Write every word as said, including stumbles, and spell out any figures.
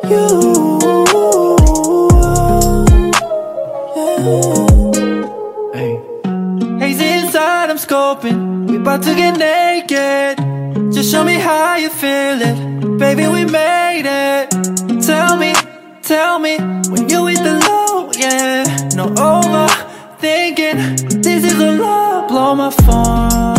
you. Yeah. Hey. Hazy inside, I'm scoping. We about to get naked. Just show me how you feel it. Baby, we made it. Tell me, tell me when you hit the low, yeah. No overthinking. This is a love. Blow my phone.